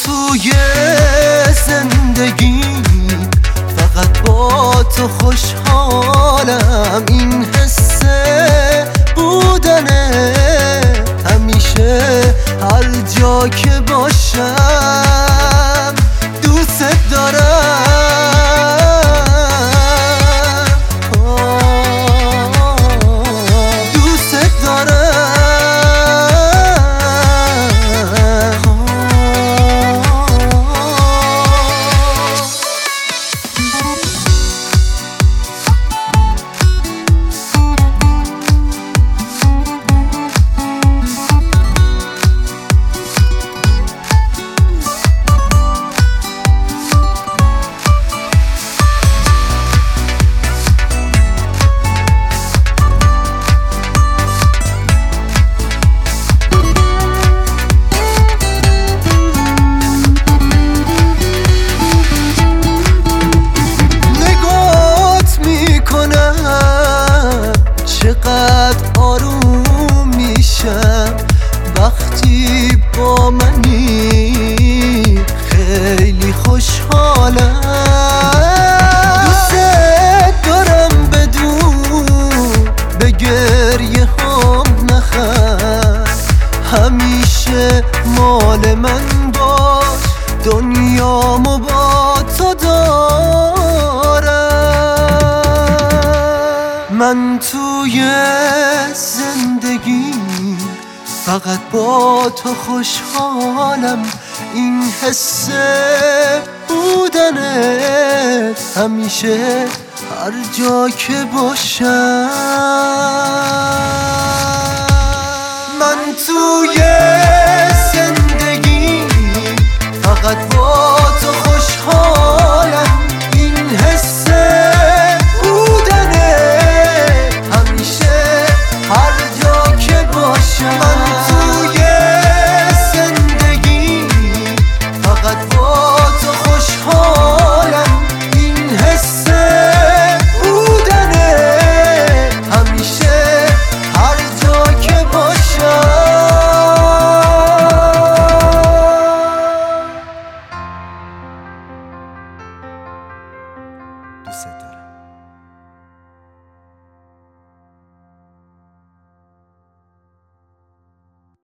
توی زندگی فقط با تو خوشحالم. این حس بودنه همیشه هر جا که باشم. دوست دارم، دوست دارم. چقدر آروم میشم وقتی با منی، خیلی خوشحالم. دوست دارم بدون به گریه هم نخند، همیشه مال من باش، دنیامو با تو دارم. من توی زندگی فقط با تو خوشحالم. این حس بودنت همیشه هر جا که باشم. من توی زندگی فقط با تو خوشحالم. این حس من توی زندگی فقط با تو خوشحالم. این حس بودنه همیشه هر جا که باشم. دوست دارم.